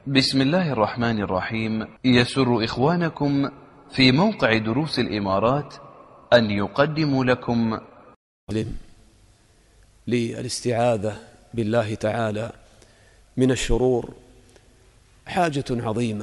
بسم الله الرحمن الرحيم. يسر إخوانكم في موقع دروس الإمارات أن يقدموا لكم للاستعاذة بالله تعالى من الشرور حاجة عظيمة،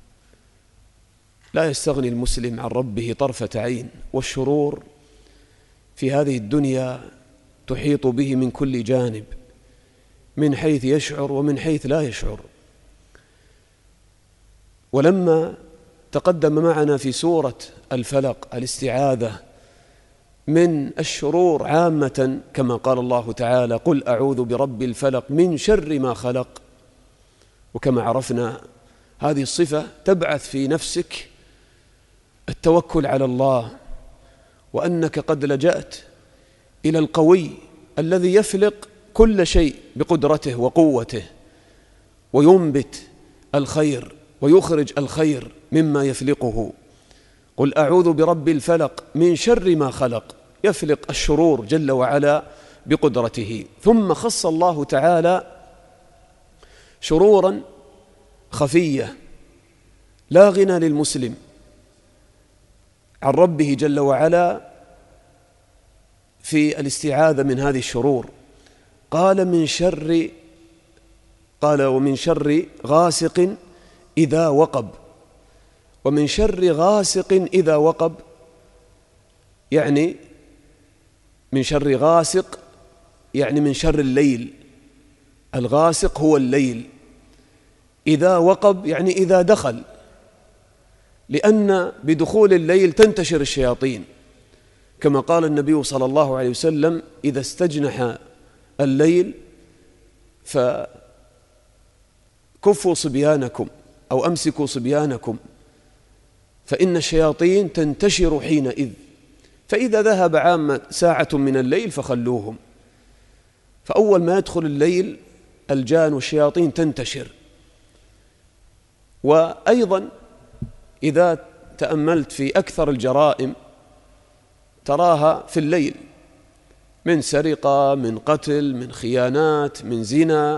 لا يستغني المسلم عن ربه طرفة عين، والشرور في هذه الدنيا تحيط به من كل جانب، من حيث يشعر ومن حيث لا يشعر. ولما تقدم معنا في سورة الفلق الاستعاذة من الشرور عامة، كما قال الله تعالى: قل أعوذ برب الفلق من شر ما خلق. وكما عرفنا هذه الصفة تبعث في نفسك التوكل على الله، وأنك قد لجأت إلى القوي الذي يفلق كل شيء بقدرته وقوته، وينبت الخير ويخرج الخير مما يفلقه. قل أعوذ برب الفلق من شر ما خلق، يفلق الشرور جل وعلا بقدرته. ثم خص الله تعالى شرورا خفية لا غنى للمسلم عن ربه جل وعلا في الاستعاذة من هذه الشرور. قال ومن شر غاسق إذا وقب. ومن شر غاسق إذا وقب يعني من شر غاسق، يعني من شر الليل. الغاسق هو الليل. إذا وقب يعني إذا دخل، لأن بدخول الليل تنتشر الشياطين، كما قال النبي صلى الله عليه وسلم: إذا استجنح الليل فكفوا صبيانكم أو أمسكوا صبيانكم، فإن الشياطين تنتشر حينئذ، فإذا ذهب عامة ساعة من الليل فخلوهم. فأول ما يدخل الليل الجان والشياطين تنتشر. وأيضا إذا تأملت في أكثر الجرائم تراها في الليل، من سرقة، من قتل، من خيانات، من زنا.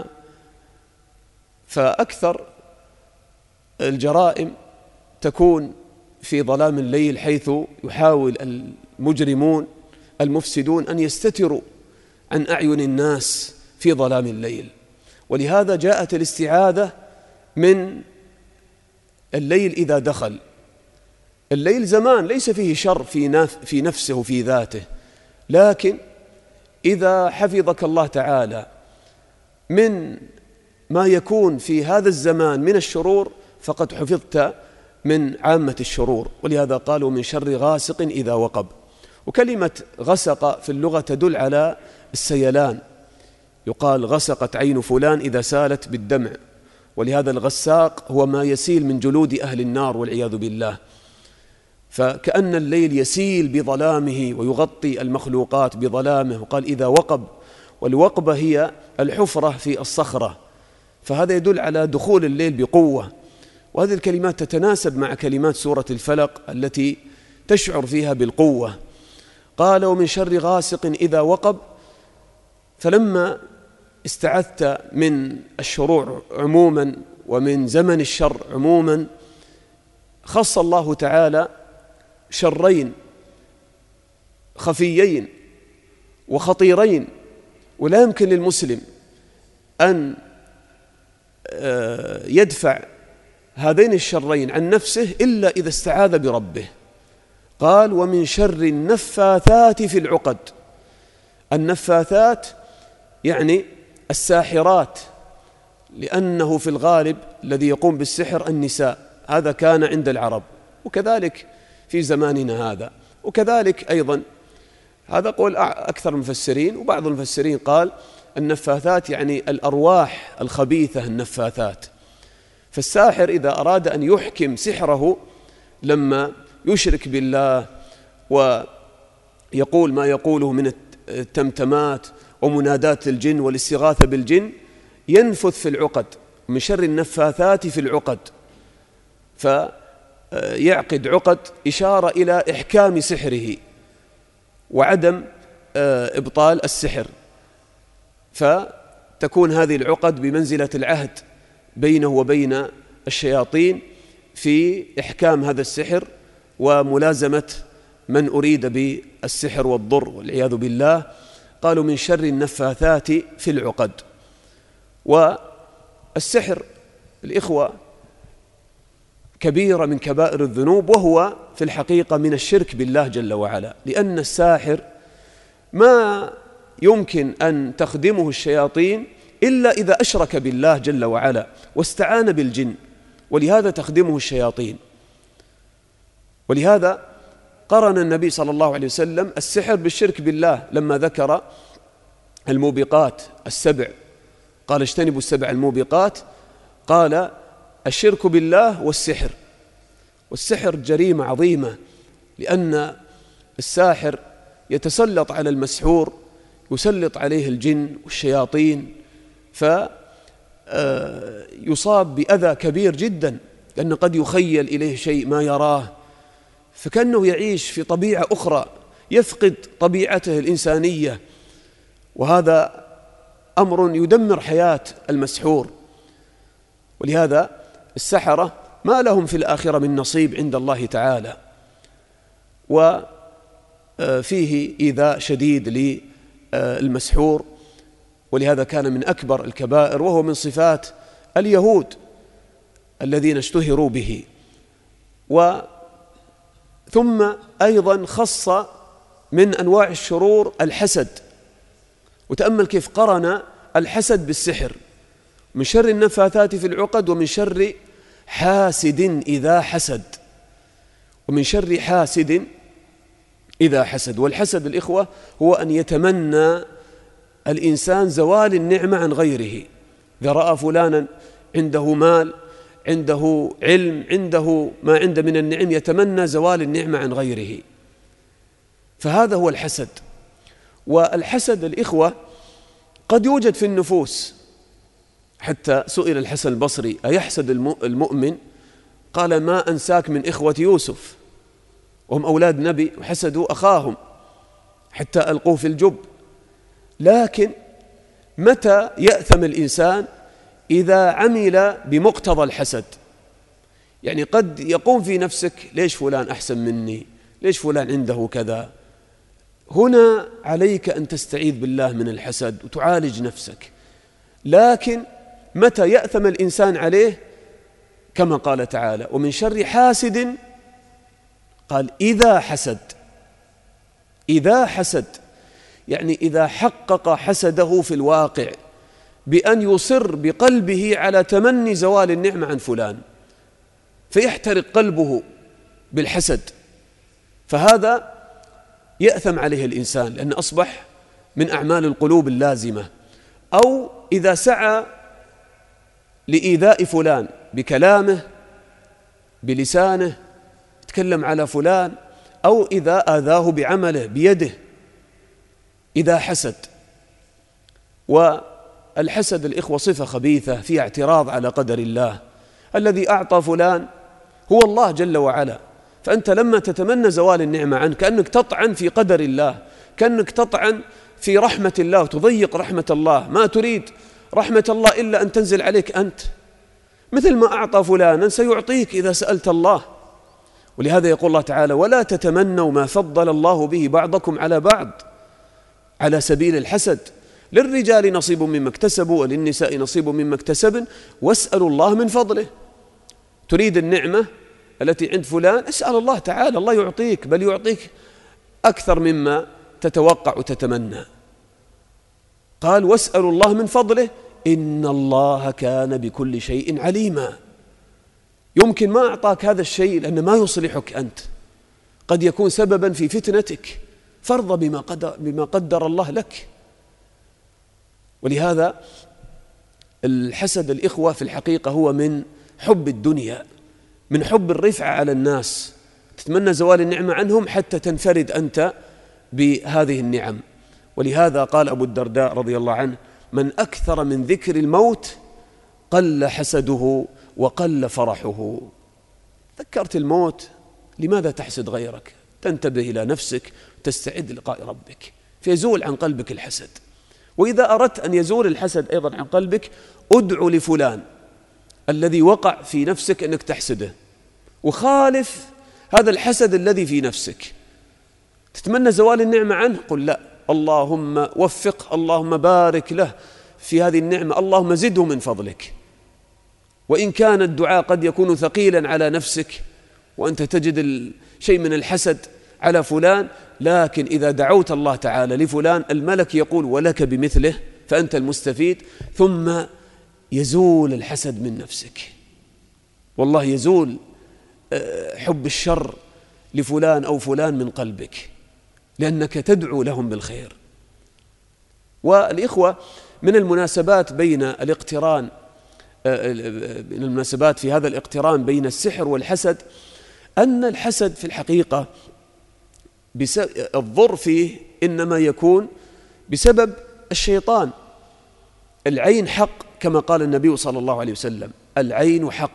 فأكثر الجرائم تكون في ظلام الليل، حيث يحاول المجرمون المفسدون أن يستتروا عن أعين الناس في ظلام الليل. ولهذا جاءت الاستعاذة من الليل إذا دخل. الليل زمان ليس فيه شر في نفسه وفي ذاته، لكن إذا حفظك الله تعالى من ما يكون في هذا الزمان من الشرور فقد حفظت من عامة الشرور. ولهذا قالوا من شر غاسق إذا وقب. وكلمة غسق في اللغة تدل على السيلان، يقال غسقت عين فلان إذا سالت بالدمع. ولهذا الغساق هو ما يسيل من جلود أهل النار والعياذ بالله. فكأن الليل يسيل بظلامه ويغطي المخلوقات بظلامه. وقال إذا وقب، والوقبة هي الحفرة في الصخرة، فهذا يدل على دخول الليل بقوة. وهذه الكلمات تتناسب مع كلمات سورة الفلق التي تشعر فيها بالقوة. قال ومن شر غاسق إذا وقب. فلما استعذت من الشرور عموما ومن زمن الشر عموما، خص الله تعالى شرين خفيين وخطيرين، ولا يمكن للمسلم أن يدفع هذين الشرين عن نفسه إلا إذا استعاذ بربه. قال ومن شر النفاثات في العقد. النفاثات يعني الساحرات، لأنه في الغالب الذي يقوم بالسحر النساء، هذا كان عند العرب وكذلك في زماننا هذا. وكذلك أيضا هذا قول أكثر المفسرين، وبعض المفسرين قال النفاثات يعني الأرواح الخبيثة النفاثات. فالساحر إذا أراد أن يحكم سحره لما يشرك بالله ويقول ما يقوله من التمتمات ومنادات الجن والاستغاثة بالجن، ينفث في العقد. من شر النفاثات في العقد، فيعقد عقد إشارة إلى إحكام سحره وعدم إبطال السحر، فتكون هذه العقد بمنزلة العهد بينه وبين الشياطين في إحكام هذا السحر وملازمة من أريد بالسحر والضر والعياذ بالله. قالوا من شر النفاثات في العقد. والسحر الإخوة كبيرة من كبائر الذنوب، وهو في الحقيقة من الشرك بالله جل وعلا، لأن الساحر ما يمكن أن تخدمه الشياطين إلا إذا أشرك بالله جل وعلا واستعان بالجن، ولهذا تخدمه الشياطين. ولهذا قرن النبي صلى الله عليه وسلم السحر بالشرك بالله لما ذكر الموبقات السبع، قال اجتنبوا السبع الموبقات، قال الشرك بالله والسحر. والسحر جريمة عظيمة، لأن الساحر يتسلط على المسحور، يسلط عليه الجن والشياطين، فيصاب بأذى كبير جدا، لأن قد يخيل إليه شيء ما يراه، فكأنه يعيش في طبيعة أخرى، يفقد طبيعته الإنسانية، وهذا أمر يدمر حياة المسحور. ولهذا السحرة ما لهم في الآخرة من نصيب عند الله تعالى، وفيه إيذاء شديد للمسحور. ولهذا كان من أكبر الكبائر، وهو من صفات اليهود الذين اشتهروا به. ثم أيضا خص من أنواع الشرور الحسد، وتأمل كيف قرن الحسد بالسحر، من شر النفاثات في العقد، ومن شر حاسد إذا حسد، ومن شر حاسد إذا حسد. والحسد الإخوة هو أن يتمنى الإنسان زوال النعمة عن غيره. إذا رأى فلانا عنده مال، عنده علم، عنده ما عنده من النعم، يتمنى زوال النعمة عن غيره، فهذا هو الحسد. والحسد الإخوة قد يوجد في النفوس، حتى سئل الحسن البصري أيحسد المؤمن؟ قال ما أنساك من إخوة يوسف، وهم أولاد نبي، وحسدوا أخاهم حتى ألقوه في الجب. لكن متى يأثم الإنسان؟ إذا عمل بمقتضى الحسد. يعني قد يقوم في نفسك ليش فلان أحسن مني، ليش فلان عنده كذا. هنا عليك أن تستعيذ بالله من الحسد وتعالج نفسك. لكن متى يأثم الإنسان عليه؟ كما قال تعالى ومن شر حاسد، قال إذا حسد. إذا حسد يعني إذا حقق حسده في الواقع بأن يصر بقلبه على تمني زوال النعمة عن فلان، فيحترق قلبه بالحسد، فهذا يأثم عليه الإنسان، لأن أصبح من أعمال القلوب اللازمة. أو إذا سعى لإيذاء فلان بكلامه، بلسانه، يتكلم على فلان، أو إذا آذاه بعمله بيده، إذا حسد. والحسد الإخوة صفة خبيثة فيها اعتراض على قدر الله. الذي أعطى فلان هو الله جل وعلا، فأنت لما تتمنى زوال النعمة عنك كأنك تطعن في قدر الله، كأنك تطعن في رحمة الله وتضيق رحمة الله. ما تريد رحمة الله إلا أن تنزل عليك أنت، مثل ما أعطى فلانا سيعطيك إذا سألت الله. ولهذا يقول الله تعالى ولا تتمنوا ما فضل الله به بعضكم على بعض على سبيل الحسد، للرجال نصيب مما اكتسبوا وللنساء نصيب مما اكتسبن واسألوا الله من فضله. تريد النعمة التي عند فلان، اسأل الله تعالى، الله يعطيك، بل يعطيك أكثر مما تتوقع وتتمنى. قال واسألوا الله من فضله إن الله كان بكل شيء عليما. يمكن ما أعطاك هذا الشيء لأنه ما يصلحك أنت، قد يكون سببا في فتنتك، فارض بما قدر الله لك. ولهذا الحسد الإخوة في الحقيقة هو من حب الدنيا، من حب الرفعة على الناس، تتمنى زوال النعمة عنهم حتى تنفرد أنت بهذه النعم. ولهذا قال أبو الدرداء رضي الله عنه من أكثر من ذكر الموت قل حسده وقل فرحه. ذكرت الموت لماذا تحسد غيرك؟ تنتبه إلى نفسك، تستعد لقاء ربك، فيزول عن قلبك الحسد. وإذا أردت أن يزول الحسد أيضا عن قلبك ادعو لفلان، الذي وقع في نفسك أنك تحسده، وخالف هذا الحسد الذي في نفسك. تتمنى زوال النعمة عنه، قل لا، اللهم وفق، اللهم بارك له في هذه النعمة، اللهم زده من فضلك. وإن كان الدعاء قد يكون ثقيلا على نفسك وأنت تجد شيء من الحسد على فلان، لكن إذا دعوت الله تعالى لفلان الملك يقول ولك بمثله فأنت المستفيد، ثم يزول الحسد من نفسك. والله يزول حب الشر لفلان أو فلان من قلبك، لأنك تدعو لهم بالخير. والإخوة، من المناسبات بين الاقتران، من المناسبات في هذا الاقتران بين السحر والحسد، أن الحسد في الحقيقة الضر فيه إنما يكون بسبب الشيطان. العين حق كما قال النبي صلى الله عليه وسلم، العين حق.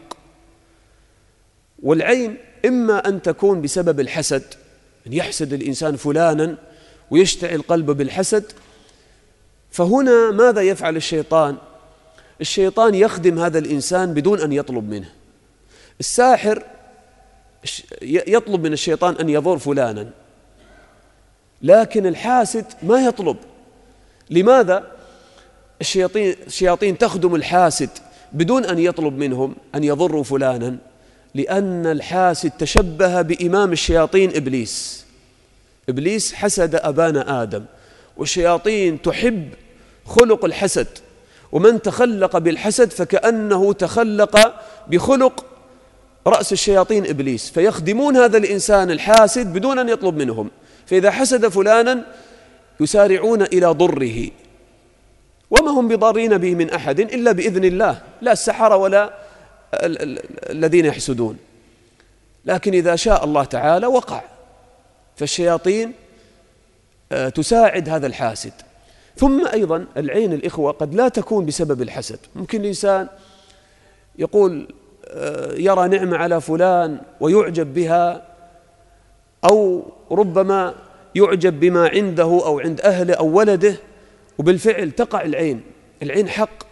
والعين إما أن تكون بسبب الحسد، أن يحسد الإنسان فلانا ويشتعل قلبه بالحسد، فهنا ماذا يفعل الشيطان؟ الشيطان يخدم هذا الإنسان بدون أن يطلب منه. الساحر يطلب من الشيطان أن يضر فلانا، لكن الحاسد ما يطلب. لماذا؟ الشياطين تخدم الحاسد بدون أن يطلب منهم أن يضروا فلانا، لأن الحاسد تشبه بإمام الشياطين إبليس. إبليس حسد أبانا آدم، والشياطين تحب خلق الحسد، ومن تخلق بالحسد فكأنه تخلق بخلق رأس الشياطين إبليس، فيخدمون هذا الإنسان الحاسد بدون أن يطلب منهم. فإذا حسد فلانا يسارعون إلى ضره، وما هم بضارين به من أحد إلا بإذن الله، لا السحرة ولا الذين يحسدون. لكن إذا شاء الله تعالى وقع، فالشياطين تساعد هذا الحاسد. ثم أيضا العين الإخوة قد لا تكون بسبب الحسد. ممكن الإنسان يقول يرى نعمة على فلان ويعجب بها، أو ربما يعجب بما عنده أو عند أهله أو ولده، وبالفعل تقع العين حق،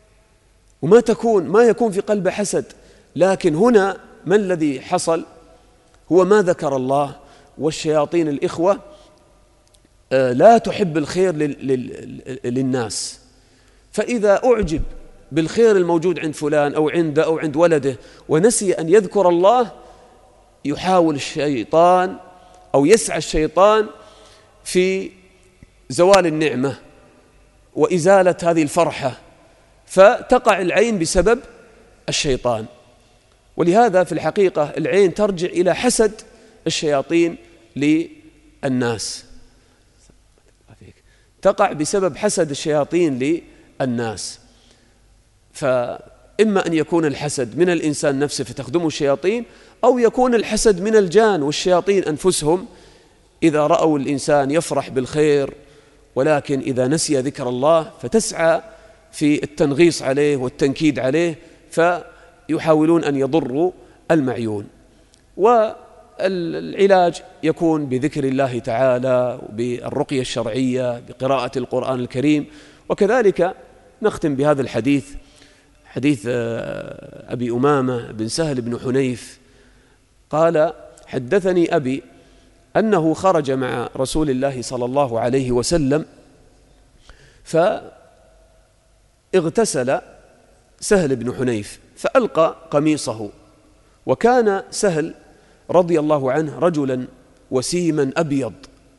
ما يكون في قلب حسد. لكن هنا ما الذي حصل؟ هو ما ذكر الله. والشياطين الإخوة لا تحب الخير للناس، فإذا أعجب بالخير الموجود عند فلان أو عنده أو عند ولده ونسي أن يذكر الله، يحاول الشيطان أو يسعى الشيطان في زوال النعمة وإزالة هذه الفرحة، فتقع العين بسبب الشيطان. ولهذا في الحقيقة العين ترجع إلى حسد الشياطين للناس، تقع بسبب حسد الشياطين للناس. فإما أن يكون الحسد من الإنسان نفسه فتخدمه الشياطين، أو يكون الحسد من الجان والشياطين أنفسهم، إذا رأوا الإنسان يفرح بالخير ولكن إذا نسي ذكر الله فتسعى في التنغيص عليه والتنكيد عليه، فيحاولون أن يضروا المعيون. والعلاج يكون بذكر الله تعالى، بالرقية الشرعية، بقراءة القرآن الكريم. وكذلك نختم بهذا الحديث، حديث أبي أمامة بن سهل بن حنيف قال: حدثني أبي أنه خرج مع رسول الله صلى الله عليه وسلم، فاغتسل سهل بن حنيف فألقى قميصه، وكان سهل رضي الله عنه رجلا وسيما أبيض.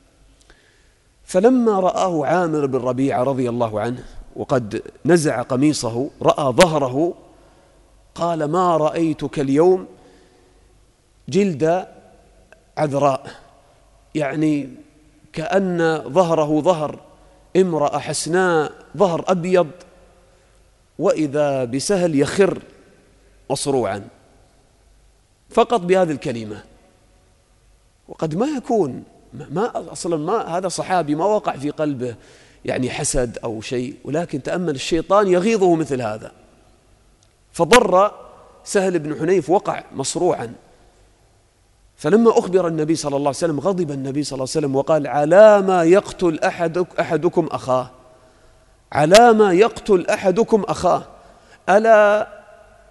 فلما رآه عامر بن ربيعة رضي الله عنه وقد نزع قميصه، رأى ظهره، قال: ما رأيتك اليوم جلد عذراء، يعني كأن ظهره ظهر امرأة حسناء، ظهر أبيض، وإذا بسهل يخر مصروعا فقط بهذه الكلمة. وقد ما يكون أصلا هذا صحابي ما وقع في قلبه يعني حسد أو شيء، ولكن تأمل الشيطان يغيظه مثل هذا، فضر سهل بن حنيف، وقع مصروعا. فلما أخبر النبي صلى الله عليه وسلم غضب النبي صلى الله عليه وسلم وقال: على ما يقتل أحدكم أخاه، على ما يقتل أحدكم أخاه، ألا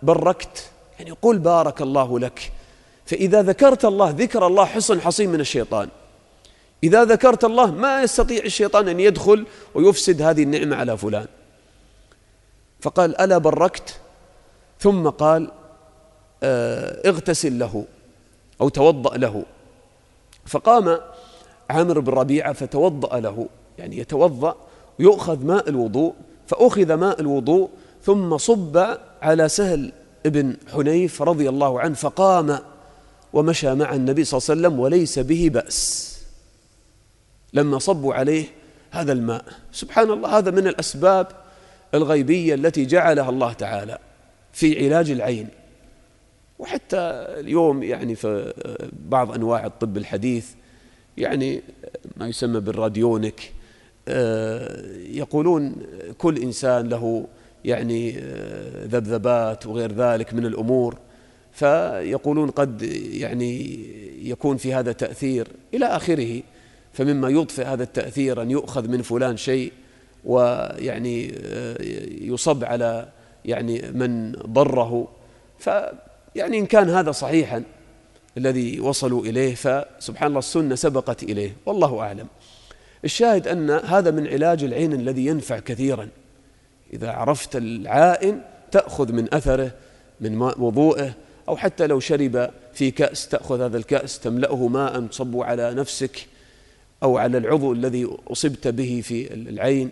بركت، يعني قل بارك الله لك. فإذا ذكرت الله ذكر الله حصن حصين من الشيطان. إذا ذكرت الله ما يستطيع الشيطان أن يدخل ويفسد هذه النعمة على فلان. فقال ألا بركت؟ ثم قال اغتسل له أو توضأ له. فقام عامر بن ربيعة فتوضأ له، يعني يتوضأ ويؤخذ ماء الوضوء، فأخذ ماء الوضوء ثم صب على سهل ابن حنيف رضي الله عنه، فقام ومشى مع النبي صلى الله عليه وسلم وليس به بأس لما صبوا عليه هذا الماء. سبحان الله، هذا من الأسباب الغيبية التي جعلها الله تعالى في علاج العين. وحتى اليوم يعني في بعض أنواع الطب الحديث يعني ما يسمى بالراديونيك، يقولون كل إنسان له يعني ذبذبات وغير ذلك من الأمور، فيقولون قد يعني يكون في هذا تأثير إلى آخره. فمما يضفئ هذا التأثير أن يؤخذ من فلان شيء ويعني يصب على يعني من ضره. فيعني إن كان هذا صحيحا الذي وصلوا إليه فسبحان الله السنة سبقت إليه، والله أعلم. الشاهد أن هذا من علاج العين الذي ينفع كثيرا. إذا عرفت العائن تأخذ من أثره من ماء وضوءه، أو حتى لو شرب في كأس تأخذ هذا الكأس تملأه ماء تصبه على نفسك أو على العضو الذي أصبت به في العين.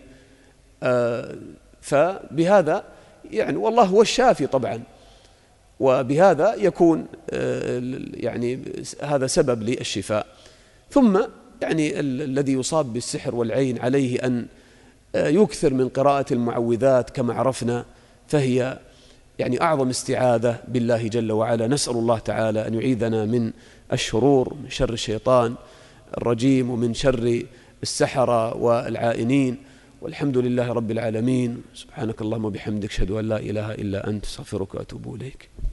فبهذا يعني والله هو الشافي طبعا، وبهذا يكون يعني هذا سبب للشفاء. ثم يعني الذي يصاب بالسحر والعين عليه أن يكثر من قراءة المعوذات كما عرفنا، فهي يعني أعظم استعاذة بالله جل وعلا. نسأل الله تعالى أن يعيذنا من الشرور، من شر الشيطان الرجيم ومن شر السحرة والعائنين. والحمد لله رب العالمين. سبحانك اللهم وبحمدك، أشهد أن لا إله إلا أنت، أستغفرك وأتوب إليك.